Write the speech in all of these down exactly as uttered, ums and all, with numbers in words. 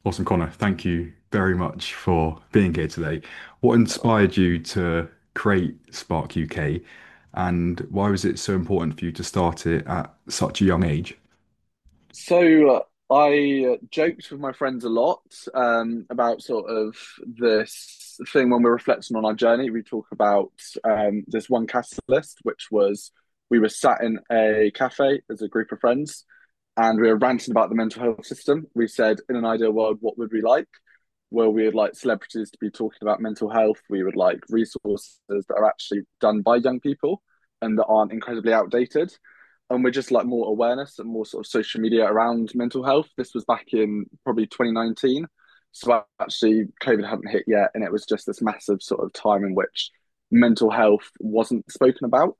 Awesome, Connor. Thank you very much for being here today. What inspired you to create Spark U K, and why was it so important for you to start it at such a young age? So uh, I uh, joked with my friends a lot um, about sort of this thing when we're reflecting on our journey. We talk about um, this one catalyst, which was we were sat in a cafe as a group of friends, and we were ranting about the mental health system. We said, in an ideal world, what would we like? Well, we would like celebrities to be talking about mental health. We would like resources that are actually done by young people and that aren't incredibly outdated, and we're just like more awareness and more sort of social media around mental health. This was back in probably twenty nineteen. So actually, COVID hadn't hit yet, and it was just this massive sort of time in which mental health wasn't spoken about.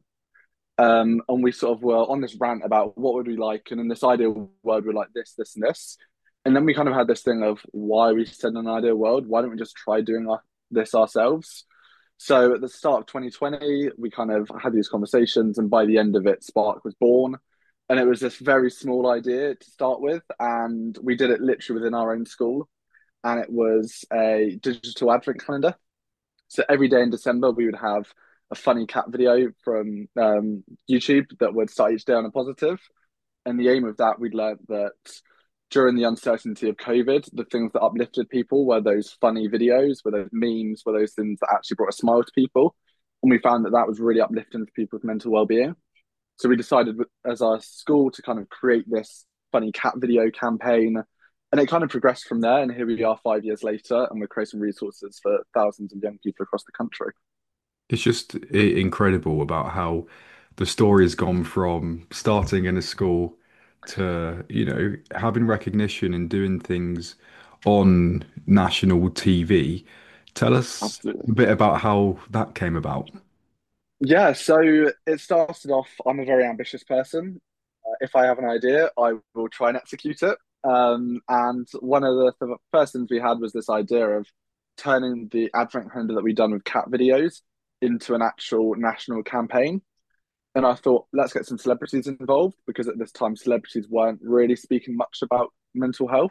Um, and we sort of were on this rant about what would we like, and in this ideal world, we're like this, this, and this. And then we kind of had this thing of why we said an ideal world. Why don't we just try doing our, this ourselves? So at the start of twenty twenty, we kind of had these conversations, and by the end of it, Spark was born. And it was this very small idea to start with, and we did it literally within our own school. And it was a digital advent calendar. So every day in December, we would have a funny cat video from um, YouTube that would start each day on a positive. And the aim of that, we'd learned that during the uncertainty of COVID, the things that uplifted people were those funny videos, were those memes, were those things that actually brought a smile to people. And we found that that was really uplifting for people's mental well-being. So we decided as our school to kind of create this funny cat video campaign. And it kind of progressed from there. And here we are five years later, and we're creating resources for thousands of young people across the country. It's just i- incredible about how the story has gone from starting in a school to, you know, having recognition and doing things on national T V. Tell us a Absolutely. bit about how that came about. Yeah, so it started off. I'm a very ambitious person. Uh, if I have an idea, I will try and execute it. Um, and one of the th first things we had was this idea of turning the advent calendar that we'd done with cat videos into an actual national campaign. And I thought, let's get some celebrities involved because at this time, celebrities weren't really speaking much about mental health.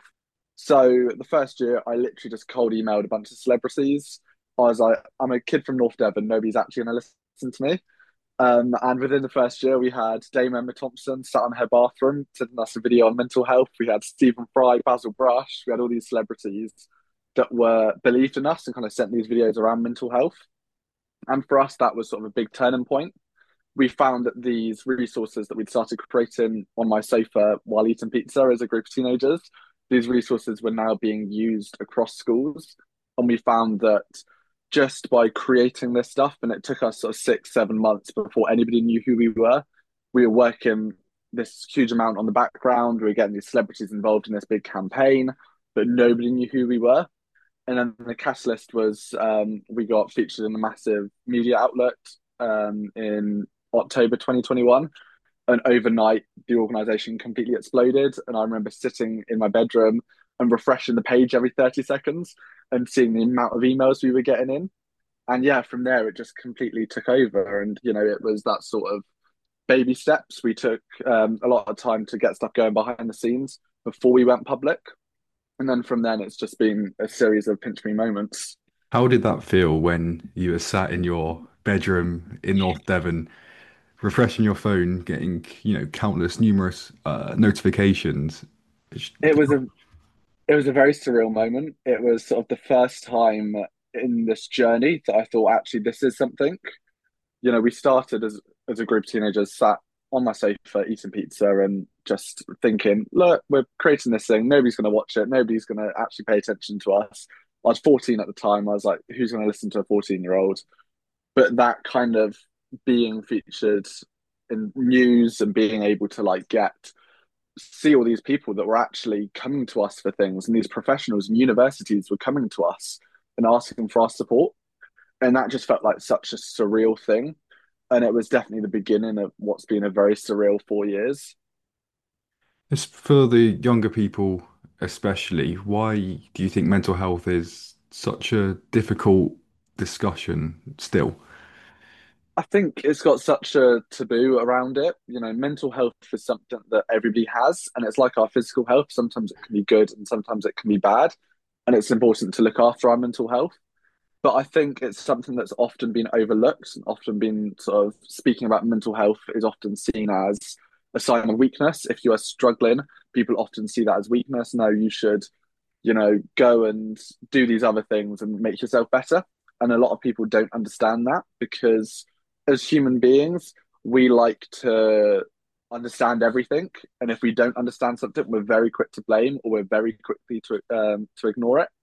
So the first year, I literally just cold emailed a bunch of celebrities. I was like, I'm a kid from North Devon. Nobody's actually going to listen to me. Um, and within the first year, we had Dame Emma Thompson sat in her bathroom sending us a video on mental health. We had Stephen Fry, Basil Brush. We had all these celebrities that were believed in us and kind of sent these videos around mental health. And for us, that was sort of a big turning point. We found that these resources that we'd started creating on my sofa while eating pizza as a group of teenagers, these resources were now being used across schools. And we found that just by creating this stuff, and it took us sort of six, seven months before anybody knew who we were, we were working this huge amount on the background. We were getting these celebrities involved in this big campaign, but nobody knew who we were. And then the cast list was um, we got featured in a massive media outlet um, in October twenty twenty-one. And overnight, the organization completely exploded. And I remember sitting in my bedroom and refreshing the page every thirty seconds and seeing the amount of emails we were getting in. And yeah, from there, it just completely took over. And, you know, it was that sort of baby steps. We took um, a lot of time to get stuff going behind the scenes before we went public. And then from then, it's just been a series of pinch me moments. How did that feel when you were sat in your bedroom in North Devon, refreshing your phone, getting, you know, countless, numerous uh, notifications? It's- It was a it was a very surreal moment. It was sort of the first time in this journey that I thought actually this is something. You know, we started as as a group of teenagers sat on my sofa eating pizza and just thinking, look, we're creating this thing. Nobody's going to watch it. Nobody's going to actually pay attention to us. I was fourteen at the time. I was like, who's going to listen to a fourteen year old? But that kind of being featured in news and being able to like get see all these people that were actually coming to us for things, and these professionals and universities were coming to us and asking for our support. And that just felt like such a surreal thing. And it was definitely the beginning of what's been a very surreal four years. It's for the younger people, especially. Why do you think mental health is such a difficult discussion still? I think it's got such a taboo around it. You know, mental health is something that everybody has, and it's like our physical health. Sometimes it can be good and sometimes it can be bad. And it's important to look after our mental health. But I think it's something that's often been overlooked and often been sort of speaking about mental health is often seen as a sign of weakness. If you are struggling, people often see that as weakness. No, you should, you know, go and do these other things and make yourself better. And a lot of people don't understand that because as human beings, we like to understand everything. And if we don't understand something, we're very quick to blame or we're very quickly to um, to ignore it.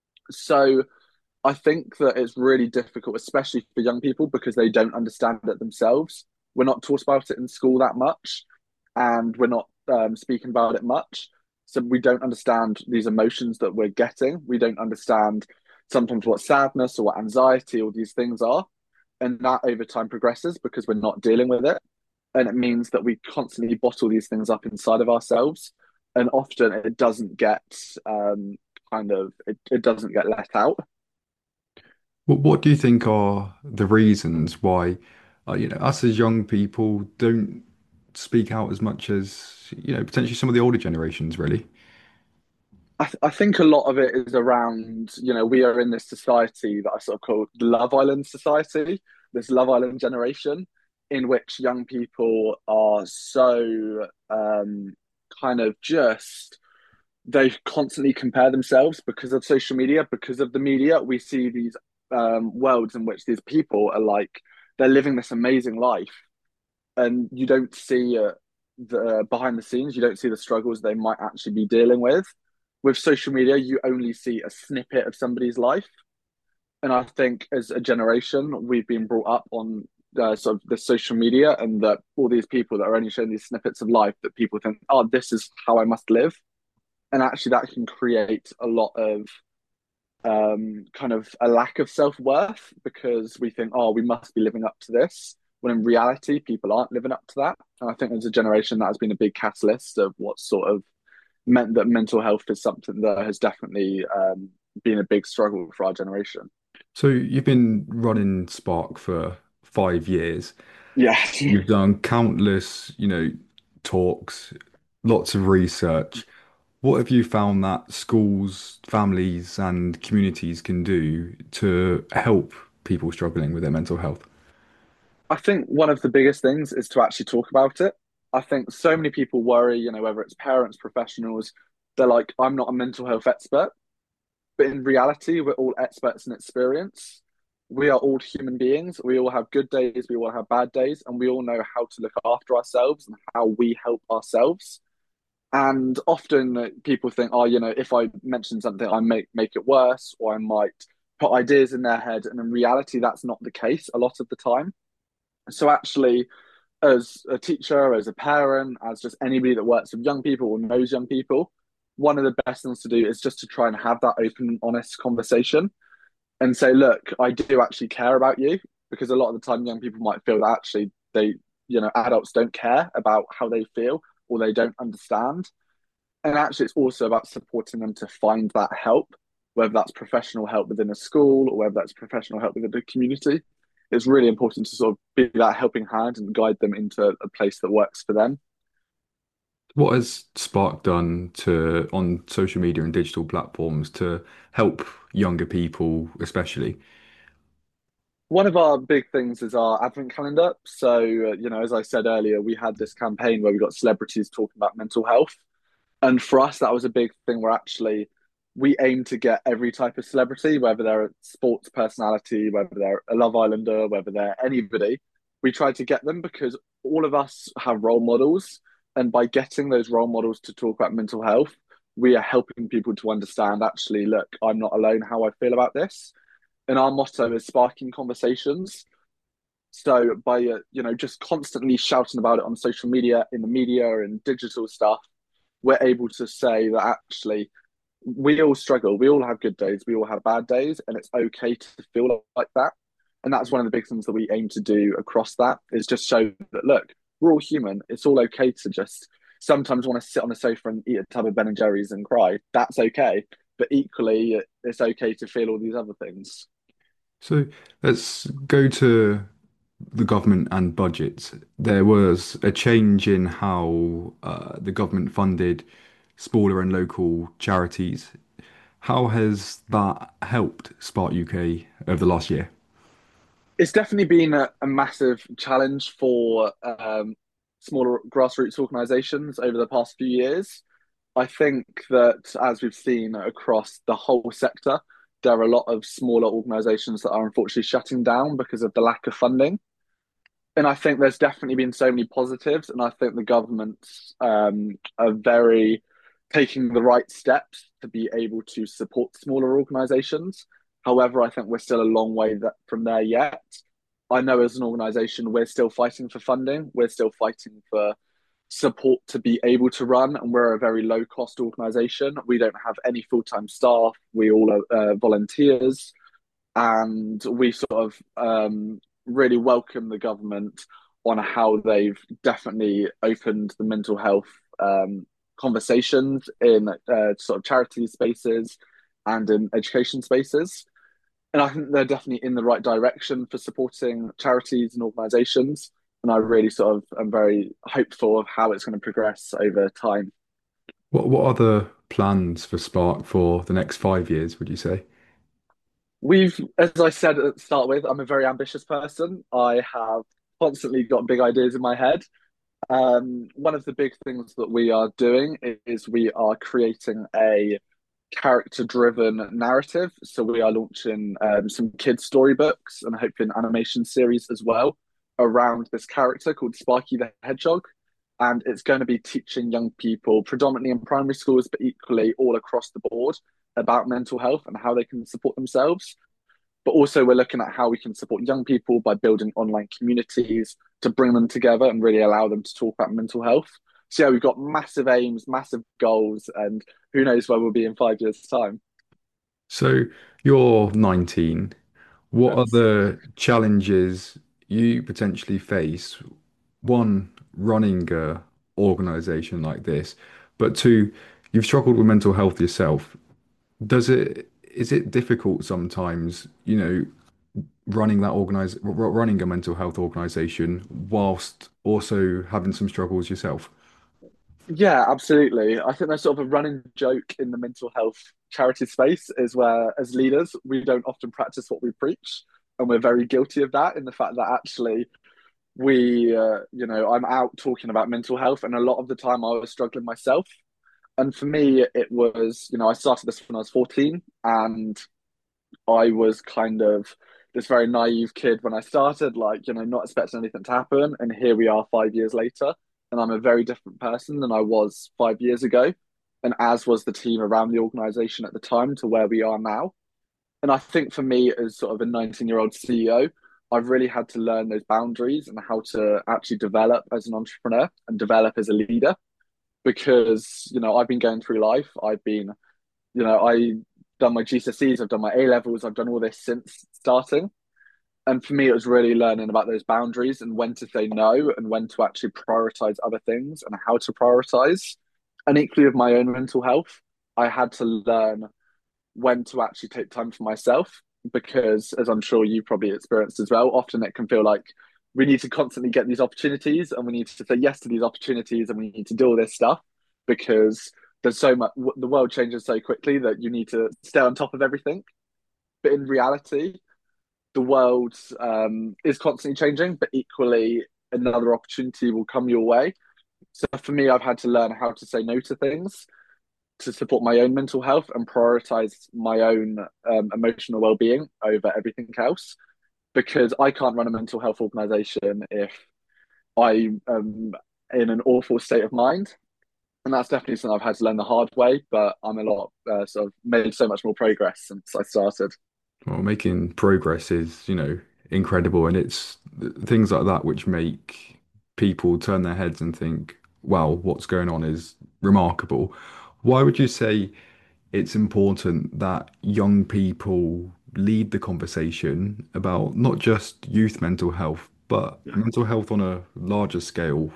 So I think that it's really difficult, especially for young people, because they don't understand it themselves. We're not taught about it in school that much, and we're not um, speaking about it much. So we don't understand these emotions that we're getting. We don't understand sometimes what sadness or what anxiety or these things are. And that over time progresses because we're not dealing with it. And it means that we constantly bottle these things up inside of ourselves. And often it doesn't get um, kind of, it, it doesn't get let out. What what do you think are the reasons why, uh, you know, us as young people don't speak out as much as, you know, potentially some of the older generations, really? I, th- I think a lot of it is around, you know, we are in this society that I sort of call the Love Island society, this Love Island generation, in which young people are so um, kind of just, they constantly compare themselves because of social media, because of the media. We see these um, worlds in which these people are like, they're living this amazing life and you don't see uh, the behind the scenes, you don't see the struggles they might actually be dealing with. With social media, you only see a snippet of somebody's life, and I think as a generation, we've been brought up on uh, sort of the social media, and that all these people that are only showing these snippets of life, that people think, oh, this is how I must live, and actually that can create a lot of um, kind of a lack of self worth because we think, oh, we must be living up to this. When in reality, people aren't living up to that. And I think as a generation, that has been a big catalyst of what sort of meant that mental health is something that has definitely um, been a big struggle for our generation. So you've been running Spark for five years. Yeah. You've done countless, you know, talks, lots of research. What have you found that schools, families, and communities can do to help people struggling with their mental health? I think one of the biggest things is to actually talk about it. I think so many people worry, you know, whether it's parents, professionals, they're like, I'm not a mental health expert. But in reality, we're all experts in experience. We are all human beings. We all have good days, we all have bad days, and we all know how to look after ourselves and how we help ourselves. And often uh, people think, oh, you know, if I mention something, I make make it worse, or I might put ideas in their head. And in reality, that's not the case a lot of the time. So actually, as a teacher, as a parent, as just anybody that works with young people or knows young people, one of the best things to do is just to try and have that open and honest conversation and say, look, I do actually care about you. Because a lot of the time, young people might feel that actually they, you know, adults don't care about how they feel or they don't understand. And actually, it's also about supporting them to find that help, whether that's professional help within a school or whether that's professional help within the community. It's really important to sort of be that helping hand and guide them into a place that works for them. What has Spark done to on social media and digital platforms to help younger people, especially? One of our big things is our advent calendar. So, uh, you know, as I said earlier, we had this campaign where we got celebrities talking about mental health. And for us, that was a big thing where actually we aim to get every type of celebrity, whether they're a sports personality, whether they're a Love Islander, whether they're anybody. We try to get them because all of us have role models. And by getting those role models to talk about mental health, we are helping people to understand actually, look, I'm not alone how I feel about this. And our motto is sparking conversations. So by uh, you know just constantly shouting about it on social media, in the media, and digital stuff, we're able to say that actually we all struggle. We all have good days. We all have bad days, and it's okay to feel like that. And that's one of the big things that we aim to do across that is just show that look, we're all human. It's all okay to just sometimes want to sit on the sofa and eat a tub of Ben and Jerry's and cry. That's okay. But equally, it's okay to feel all these other things. So let's go to the government and budgets, there was a change in how uh, the government funded smaller and local charities. How has that helped Spark U K over the last year? It's definitely been a, a massive challenge for um, smaller grassroots organisations over the past few years. I think that as we've seen across the whole sector, there are a lot of smaller organisations that are unfortunately shutting down because of the lack of funding. And I think there's definitely been so many positives, and I think the governments um, are very taking the right steps to be able to support smaller organisations. However, I think we're still a long way that, from there yet. I know as an organisation, we're still fighting for funding. We're still fighting for support to be able to run, and we're a very low cost organisation. We don't have any full time staff. We all are uh, volunteers, and we sort of um, really welcome the government on how they've definitely opened the mental health um, conversations in uh, sort of charity spaces and in education spaces. And I think they're definitely in the right direction for supporting charities and organisations. And I really sort of am very hopeful of how it's going to progress over time. What what are the plans for Spark for the next five years, would you say? We've, as I said at the start with, I'm a very ambitious person. I have constantly got big ideas in my head. Um, one of the big things that we are doing is we are creating a character-driven narrative. So we are launching um, some kids' storybooks and hopefully an animation series as well around this character called Sparky the Hedgehog. And it's going to be teaching young people, predominantly in primary schools, but equally all across the board, about mental health and how they can support themselves. But also, we're looking at how we can support young people by building online communities to bring them together and really allow them to talk about mental health. So, yeah, we've got massive aims, massive goals, and who knows where we'll be in five years' time. So you're nineteen. What are Yes. the challenges you potentially face? One, running a organization like this, but two, you've struggled with mental health yourself. Does it is it difficult sometimes, you know, running that organize r- running a mental health organization whilst also having some struggles yourself? Yeah, absolutely. I think there's sort of a running joke in the mental health charity space is where, as leaders, we don't often practice what we preach. And we're very guilty of that in the fact that actually we, uh, you know, I'm out talking about mental health, and a lot of the time I was struggling myself. And for me, it was, you know, I started this when I was fourteen, and I was kind of this very naive kid when I started, like, you know, not expecting anything to happen. And here we are five years later, and I'm a very different person than I was five years ago. And as was the team around the organization at the time to where we are now. And I think for me, as sort of a nineteen year old C E O, I've really had to learn those boundaries and how to actually develop as an entrepreneur and develop as a leader. Because, you know, I've been going through life, I've been you know, I done my G C S Es, I've done my A levels, I've done all this since starting. And for me, it was really learning about those boundaries and when to say no and when to actually prioritize other things and how to prioritize. And equally with my own mental health, I had to learn when to actually take time for myself because, as I'm sure you probably experienced as well, often it can feel like we need to constantly get these opportunities and we need to say yes to these opportunities and we need to do all this stuff because there's so much, the world changes so quickly that you need to stay on top of everything. But in reality, the world um, is constantly changing, but equally, another opportunity will come your way. So for me, I've had to learn how to say no to things to support my own mental health and prioritize my own um, emotional well-being over everything else because I can't run a mental health organization if I am in an awful state of mind. And that's definitely something I've had to learn the hard way, but I'm a lot uh, sort of made so much more progress since I started. Well, making progress is, you know, incredible, and it's th- things like that which make people turn their heads and think, wow, what's going on is remarkable. Why would you say it's important that young people lead the conversation about not just youth mental health, but mental health on a larger scale?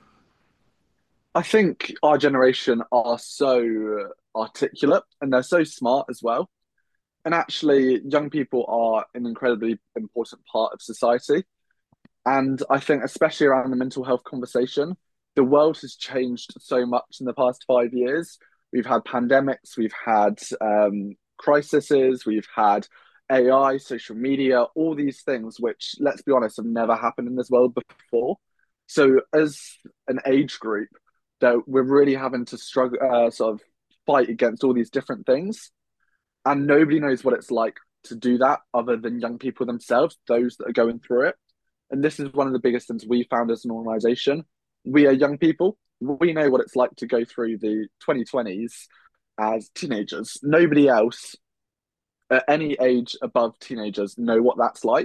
I think our generation are so articulate and they're so smart as well. And actually, young people are an incredibly important part of society. And I think, especially around the mental health conversation, the world has changed so much in the past five years. We've had pandemics, we've had um, crises, we've had A I, social media, all these things, which, let's be honest, have never happened in this world before. So, as an age group, that we're really having to struggle, uh, sort of fight against all these different things, and nobody knows what it's like to do that other than young people themselves, those that are going through it. And this is one of the biggest things we found as an organization. We are young people. We know what it's like to go through the twenty twenties as teenagers. Nobody else at any age above teenagers know what that's like.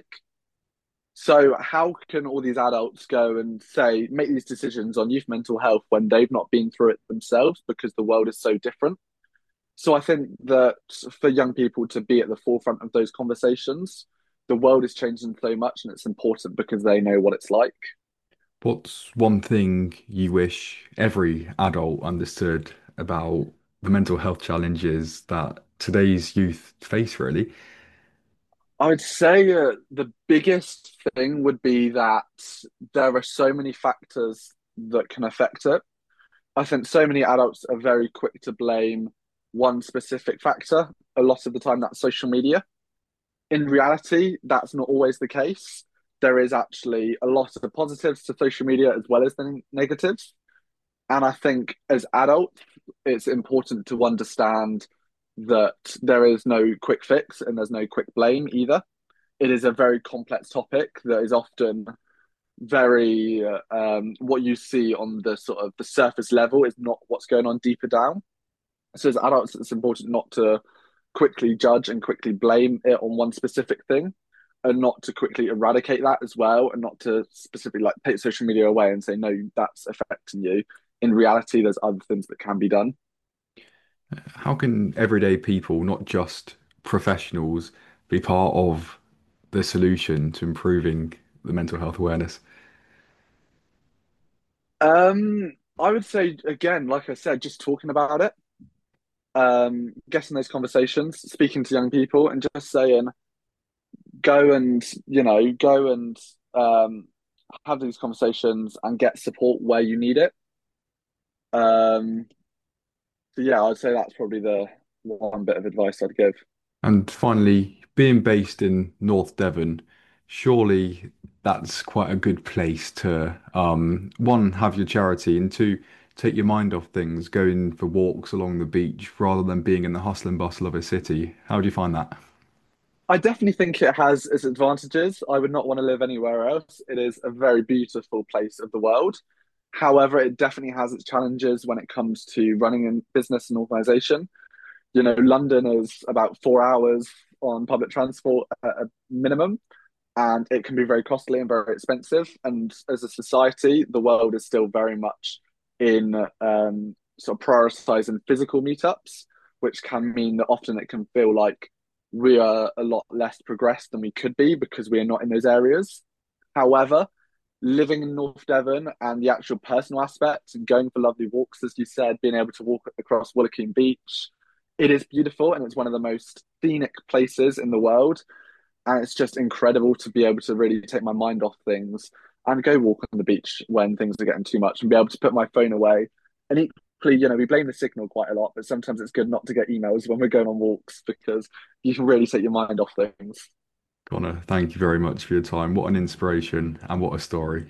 So how can all these adults go and say make these decisions on youth mental health when they've not been through it themselves because the world is so different? So I think that for young people to be at the forefront of those conversations, the world is changing so much and it's important because they know what it's like. What's one thing you wish every adult understood about the mental health challenges that today's youth face, really? I would say uh, the biggest thing would be that there are so many factors that can affect it. I think so many adults are very quick to blame one specific factor. A lot of the time, that's social media. In reality, that's not always the case. There is actually a lot of positives to social media as well as the negatives. And I think as adults, it's important to understand that there is no quick fix and there's no quick blame either. It is a very complex topic that is often very uh, um, what you see on the sort of the surface level is not what's going on deeper down. So as adults, it's important not to quickly judge and quickly blame it on one specific thing, and not to quickly eradicate that as well, and not to specifically like take social media away and say no, that's affecting you. In reality, there's other things that can be done. How can everyday people, not just professionals, be part of the solution to improving the mental health awareness? Um, I would say again, like I said, just talking about it, um, getting those conversations, speaking to young people, and just saying, go and you know, go and um, have these conversations and get support where you need it. Um, so yeah, I'd say that's probably the one bit of advice I'd give. And finally, being based in North Devon, surely that's quite a good place to, um, one, have your charity, and two, take your mind off things, going for walks along the beach rather than being in the hustle and bustle of a city. How do you find that? I definitely think it has its advantages. I would not want to live anywhere else. It is a very beautiful place of the world. However, it definitely has its challenges when it comes to running a business and organization. You know, London is about four hours on public transport at a minimum, and it can be very costly and very expensive. And as a society, the world is still very much in um, sort of prioritizing physical meetups, which can mean that often it can feel like we are a lot less progressed than we could be because we are not in those areas. However, living in North Devon and the actual personal aspects and going for lovely walks, as you said, being able to walk across Woolwich Beach, it is beautiful and it's one of the most scenic places in the world. And it's just incredible to be able to really take my mind off things and go walk on the beach when things are getting too much and be able to put my phone away. And equally, you know, we blame the signal quite a lot, but sometimes it's good not to get emails when we're going on walks because you can really take your mind off things. Connor, thank you very much for your time. What an inspiration and what a story.